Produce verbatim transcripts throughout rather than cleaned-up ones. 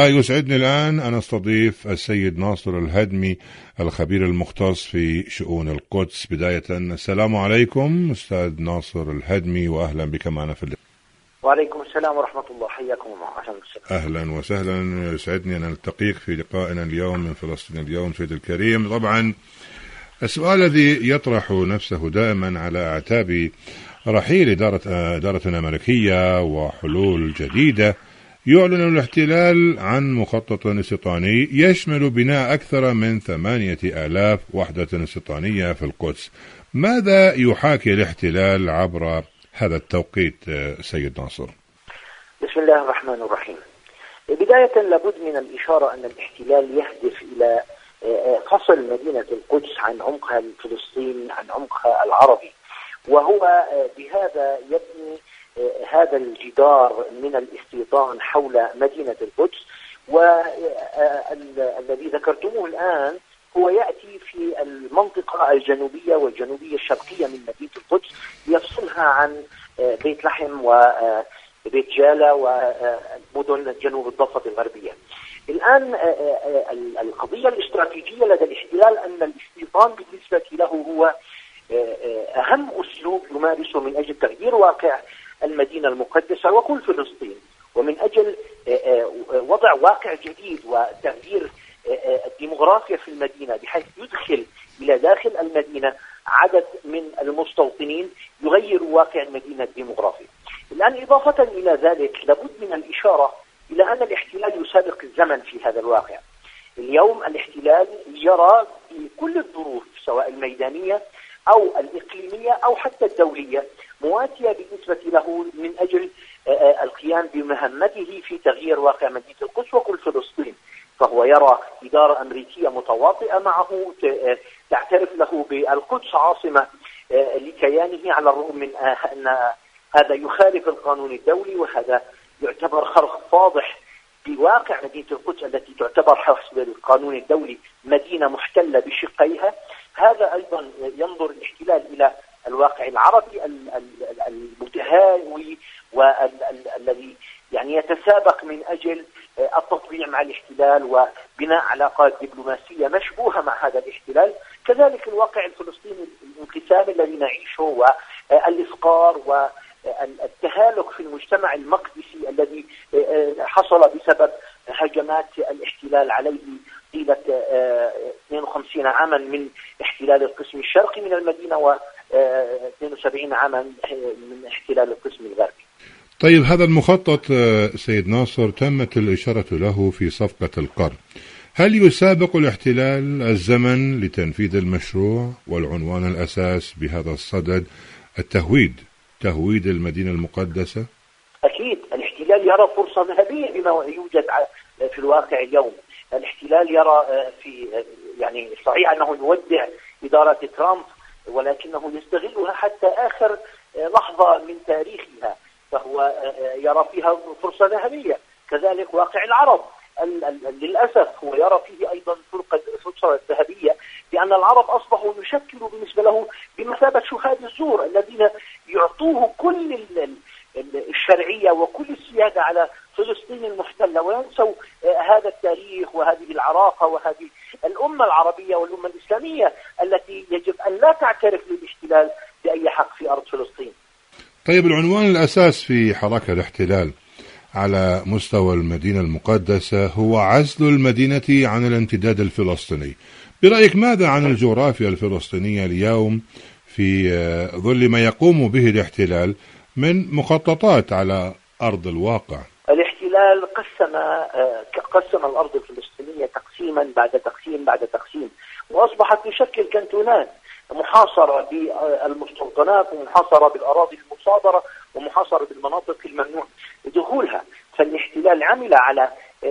ويسعدني الآن أن أستضيف السيد ناصر الهدمي الخبير المختص في شؤون القدس. بداية السلام عليكم أستاذ ناصر الهدمي، وأهلا بك معنا في اللقاء. وعليكم السلام ورحمة الله، حياكم الله. أهلا وسهلا. أهلا وسهلا، يسعدني أن نلتقيك في لقائنا اليوم من فلسطين اليوم. سيد الكريم، طبعا السؤال الذي يطرح نفسه دائما على أعتاب رحيل إدارة إدارة أمريكية وحلول جديدة، يعلن الاحتلال عن مخطط استيطاني يشمل بناء أكثر من ثمانية آلاف وحدة استيطانية في القدس. ماذا يحاكي الاحتلال عبر هذا التوقيت سيد ناصر؟ بسم الله الرحمن الرحيم. بداية لابد من الإشارة أن الاحتلال يهدف إلى فصل مدينة القدس عن عمقها الفلسطيني، عن عمقها العربي، وهو بهذا يبني هذا الجدار من الاستيطان حول مدينة القدس. والذي ذكرتموه الآن هو يأتي في المنطقة الجنوبية والجنوبية الشرقية من مدينة القدس، يفصلها عن بيت لحم وبيت جالة ومدن جنوب الضفة الغربية. الآن القضية الاستراتيجية لدى الاحتلال أن الاستيطان بالنسبة له هو أهم أسلوب يمارسه من أجل تغيير واقع المدينة المقدسة وكل فلسطين، ومن أجل وضع واقع جديد وتغيير الديمغرافيا في المدينة، بحيث يدخل إلى داخل المدينة عدد من المستوطنين يغير واقع المدينة الديمغرافي. الآن إضافة إلى ذلك لابد من الإشارة إلى أن الاحتلال يسابق الزمن في هذا الواقع. اليوم الاحتلال يرى بكل الظروف سواء الميدانية أو الإقليمية أو حتى الدولية مواتية بالنسبة له من أجل القيام بمهمته في تغيير واقع مدينة القدس وكل فلسطين. فهو يرى إدارة أمريكية متواطئة معه تعترف له بالقدس عاصمة لكيانه، على الرغم من أن هذا يخالف القانون الدولي، وهذا يعتبر خرق فاضح بواقع مدينة القدس التي تعتبر حسب القانون الدولي مدينة محتلة بشقيها. هذا أيضا ينظر الاحتلال إلى الواقع العربي المتهاوي والذي يعني يتسابق من أجل التطبيع مع الاحتلال وبناء علاقات دبلوماسية مشبوهة مع هذا الاحتلال. كذلك الواقع الفلسطيني الانقسام الذي نعيشه والإفقار والتهالك في المجتمع المقدسي الذي حصل بسبب هجمات الاحتلال عليه طيلة اثنين وخمسين عاما من احتلال القسم الشرقي من المدينة و اثنين وسبعين عاما من احتلال القسم الغربي. طيب، هذا المخطط سيد ناصر تمت الإشارة له في صفقة القرن. هل يسابق الاحتلال الزمن لتنفيذ المشروع والعنوان الأساس بهذا الصدد التهويد تهويد المدينة المقدسة؟ أكيد الاحتلال يرى فرصة ذهبية بما يوجد في الواقع اليوم. الاحتلال يرى في يعني صحيح أنه يودع إدارة ترامب، ولكنه يستغلها حتى آخر لحظة من تاريخها، فهو يرى فيها فرصة ذهبية. كذلك واقع العرب للأسف هو يرى فيه أيضا فرصة ذهبية، لأن العرب أصبحوا يشكلوا بالنسبة له بمثابة شهاد الزور الذين يعطوه كل الشرعية وكل السيادة على فلسطين المحتلة، وينسوا هذا التاريخ وهذه العراقة وهذه الأمة العربية والأمة الإسلامية التي يجب أن لا تعترف للاحتلال بأي حق في أرض فلسطين. طيب، العنوان الأساس في حركة الاحتلال على مستوى المدينة المقدسة هو عزل المدينة عن الامتداد الفلسطيني. برأيك ماذا عن الجغرافيا الفلسطينية اليوم في ظل ما يقوم به الاحتلال من مخططات على أرض الواقع؟ الاحتلال قسم قسم الأرض الفلسطينية تقسيما بعد تقسيم بعد تقسيم، وأصبحت تشكل كنتونات محاصرة بالمستوطنات ومحاصرة بالأراضي المصادرة ومحاصرة بالمناطق الممنوع دخولها. فالاحتلال عمل على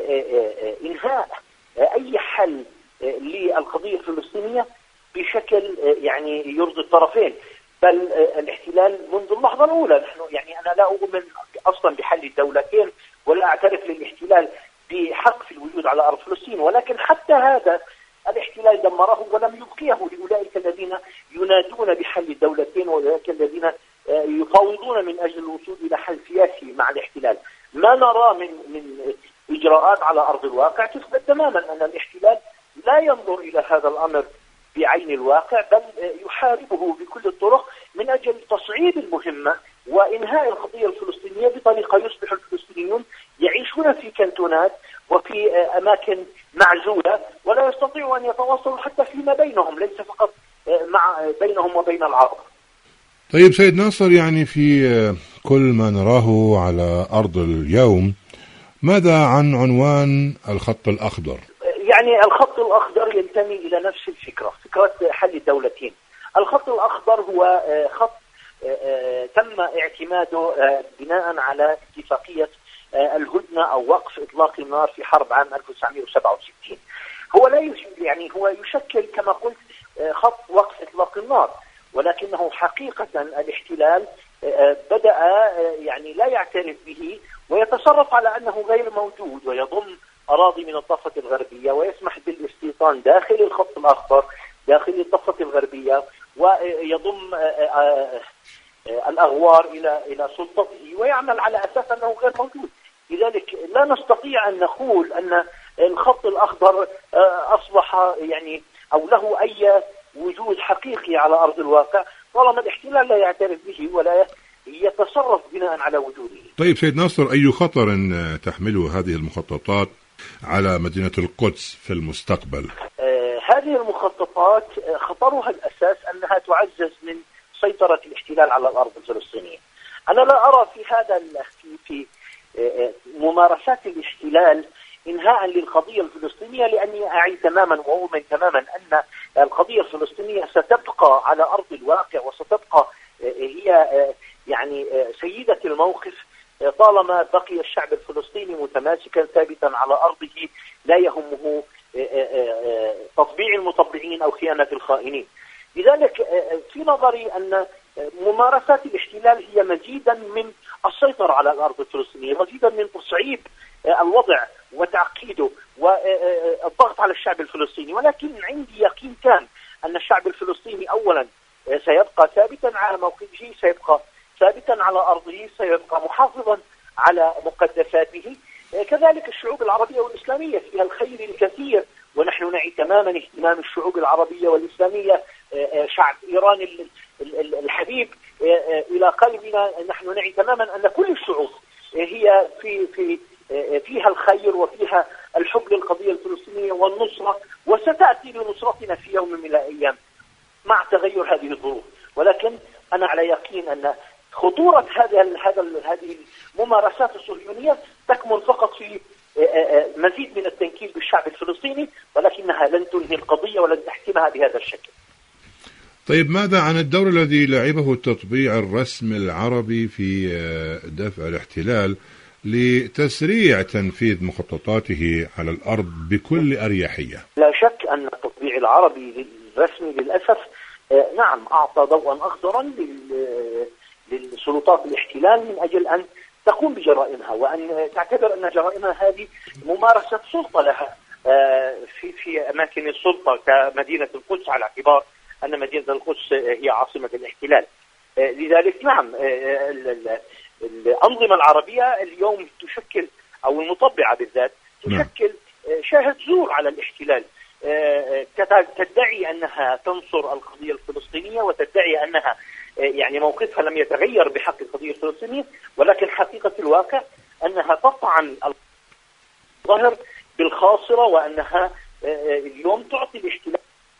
إنهاء أي حل للقضية الفلسطينية بشكل يعني يرضي الطرفين. بل الاحتلال منذ اللحظة الأولى، نحن يعني أنا لا أؤمن أصلا بحل الدولتين ولا أعترف للاحتلال بحق في الوجود على أرض فلسطين، ولكن حتى هذا الاحتلال دمره ولم يبقيه لأولئك الذين ينادون بحل الدولتين وأولئك الذين يفاوضون من أجل الوصول إلى حل سياسي مع الاحتلال. ما نرى من من إجراءات إجراءات على أرض الواقع تثبت تماما أن الاحتلال لا ينظر إلى هذا الأمر بعين الواقع، بل يحاربه بكل الطرق من أجل تصعيد المهمة وإنهاء القضية الفلسطينية بطريقة يصبح الفلسطينيون يعيشون في كانتونات وفي أماكن معزولة ولا يستطيعوا أن يتواصلوا حتى فيما بينهم، ليس فقط مع بينهم وبين العرب. طيب سيد ناصر، يعني في كل ما نراه على أرض اليوم، ماذا عن عنوان الخط الأخضر؟ يعني الخط الأخضر ينتمي إلى نفس الفكرة، فكرة حل الدولتين. الخط الأخضر هو خط تم اعتماده بناء على اتفاقية الهدنة أو وقف إطلاق النار في حرب عام ألف وتسعمائة وسبعة وستين. هو لا يعني هو يشكل كما قلت خط وقف إطلاق النار، ولكنه حقيقة الاحتلال بدأ يعني لا يعترف به ويتصرف على أنه غير موجود، ويضم أراضي من الضفة الغربية ويسمح بالاستيطان داخل الخط الأخضر داخل الضفة الغربية، ويضم الأغوار إلى إلى سلطته ويعمل على أساس أنه غير موجود. لذلك لا نستطيع أن نقول أن الخط الأخضر أصبح يعني أو له أي وجود حقيقي على أرض الواقع طالما الاحتلال لا يعترف به ولا يتصرف بناء على وجوده. طيب سيد ناصر، أي خطر تحمله هذه المخططات على مدينة القدس في المستقبل؟ آه هذه المخططات خطرها الأساس أنها تعزز من سيطرة الاحتلال على الأرض الفلسطينية. أنا لا أرى في هذا في, في آه ممارسات الاحتلال إنهاء للقضية الفلسطينية، لأني أعي تماما وأؤمن تماما أن القضية الفلسطينية ستبقى على أرض الواقع وستبقى هي يعني سيدة الموقف طالما بقي الشعب الفلسطيني متماسكا ثابتا على أرضه لا يهمه تطبيع المطبعين أو خيانة الخائنين. لذلك في نظري أن ممارسات الاحتلال هي مزيدا من السيطرة على الأرض الفلسطينية، مزيدا من تصعيب الوضع وتعقيده والضغط على الشعب الفلسطيني. ولكن عندي يقين تام أن الشعب الفلسطيني أولا سيبقى ثابتا على موقفه، سيبقى ثابتا على أرضه، سيبقى محافظا على مقدساته. كذلك الشعوب العربية والإسلامية فيها الخير الكثير، ونحن نعي تماما اهتمام الشعوب العربية والإسلامية، شعب إيران الحبيب إلى قلبنا. نحن نعي تماما أن كل الشعوب هي في في فيها الخير وفيها الحب للقضية الفلسطينية والنصرة، وستأتي لنصرتنا في يوم من الأيام مع تغير هذه الظروف. ولكن أنا على يقين أن خطورة هذا هذا هذه الممارسات الصهيونية تكمن فقط في مزيد من التنكيل بالشعب الفلسطيني، ولكنها لن تنهي القضية ولن تحكمها بهذا الشكل. طيب ماذا عن الدور الذي لعبه التطبيع الرسمي العربي في دفع الاحتلال لتسريع تنفيذ مخططاته على الأرض بكل أريحية؟ لا شك أن التطبيع العربي الرسمي للأسف نعم أعطى ضوءا أخضرا للسلطات الاحتلال من أجل أن تقوم بجرائمها، وأن تعتبر أن جرائمها هذه ممارسة سلطة لها في في أماكن السلطة كمدينة القدس، على اعتبار أن مدينة القدس هي عاصمة الاحتلال. لذلك نعم الأنظمة العربية اليوم تشكل أو المطبعة بالذات تشكل شاهد زور على الاحتلال، تدعي أنها تنصر القضية الفلسطينية وتدعي أنها يعني موقفها لم يتغير بحق القضية الفلسطينية، ولكن حقيقة الواقع أنها تطعن الظهر بالخاصرة، وأنها اليوم تعطي الاحتلال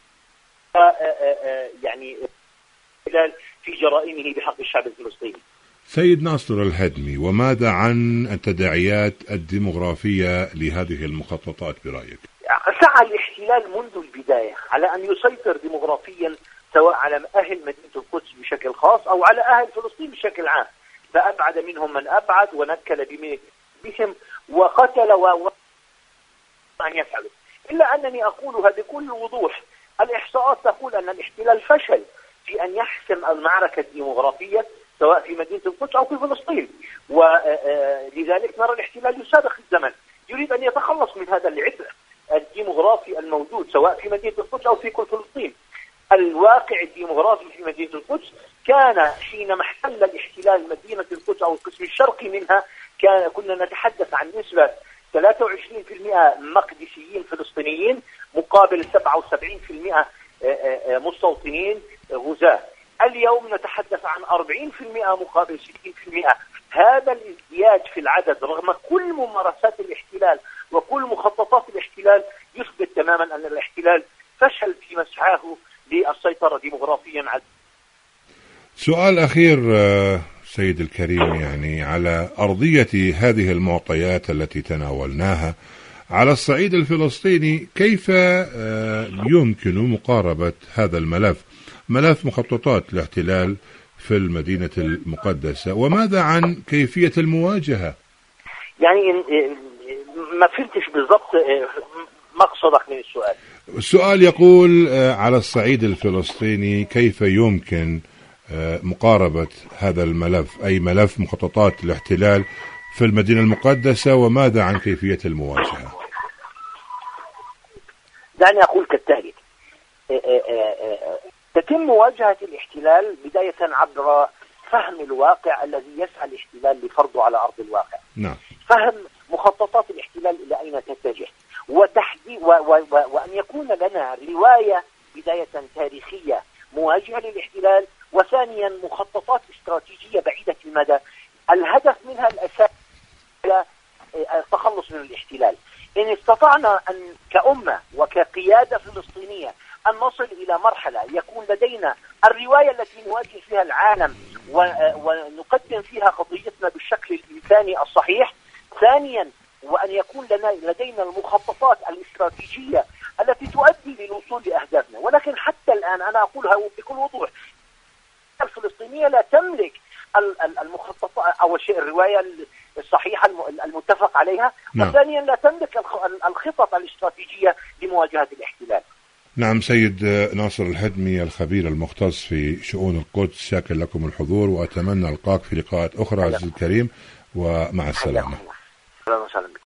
يعني في جرائمه بحق الشعب الفلسطيني. سيد ناصر الهدمي، وماذا عن التداعيات الديمغرافية لهذه المخططات برأيك؟ سعى الاحتلال منذ البداية على أن يسيطر ديمغرافيا سواء على أهل مدينة القدس بشكل خاص أو على أهل فلسطين بشكل عام، فأبعد منهم من أبعد ونكل بهم وقتل و أن يفعلوا. إلا أنني أقولها بكل وضوح، الإحصاءات تقول أن الاحتلال فشل في أن يحسم المعركة الديمغرافية سواء في مدينة القدس أو في فلسطين، ولذلك نرى الاحتلال يسابق الزمن، يريد أن يتخلص من هذا العبء الديمغرافي الموجود سواء في مدينة القدس أو في كل فلسطين. الواقع الديمغرافي في مدينة القدس كان حينما احتل الاحتلال مدينة القدس أو القسم الشرقي منها كان كنا نتحدث عن نسبة ثلاثة وعشرين بالمئة مقدسيين فلسطينيين مقابل سبعة وسبعين بالمئة مستوطنين غزاة. اليوم نتحدث عن أربعين بالمئة مقابل ستين بالمئة. هذا الازدياد في العدد رغم كل ممارسات الاحتلال وكل مخططات الاحتلال يثبت تماما أن الاحتلال فشل في مسعاه للسيطرة ديمغرافيا على. سؤال أخير سيد الكريم، يعني على أرضية هذه المعطيات التي تناولناها على الصعيد الفلسطيني، كيف يمكن مقاربة هذا الملف، ملف مخططات الاحتلال في المدينة المقدسة، وماذا عن كيفية المواجهة؟ يعني ما فهمتش بالضبط مقصدك من السؤال. السؤال يقول على الصعيد الفلسطيني كيف يمكن مقاربة هذا الملف، أي ملف مخططات الاحتلال في المدينة المقدسة، وماذا عن كيفية المواجهة؟ دعني أقول كالتالي: تتم مواجهة الاحتلال بداية عبر فهم الواقع الذي يسعى الاحتلال لفرضه على أرض الواقع. نعم. فهم مخططات الاحتلال إلى أين تتجه، وتحديد و و و وأن يكون لنا رواية بداية تاريخية مواجهة للاحتلال، وثانيا مخططات استراتيجية بعيدة المدى الهدف منها الأساسي التخلص من الاحتلال. إن استطعنا أن كأمة وكقيادة فلسطينية أن نصل إلى مرحلة يكون لدينا الرواية التي نواجه فيها العالم ونقدم فيها قضيتنا بالشكل الإنساني الصحيح، ثانيا وأن يكون لنا لدينا المخططات الاستراتيجية التي تؤدي للوصول لأهدافنا. ولكن حتى الآن أنا أقولها بكل وضوح، الفلسطينية لا تملك المخططات، أول شيء الرواية الصحيحة المتفق عليها، نعم. وثانيا لا تملك الخطط الاستراتيجية لمواجهة الاحتلال. نعم. سيد ناصر الهدمي الخبير المختص في شؤون القدس، شاكر لكم الحضور، وأتمنى ألقاك في لقاءات أخرى عزيزي الكريم، ومع السلامة.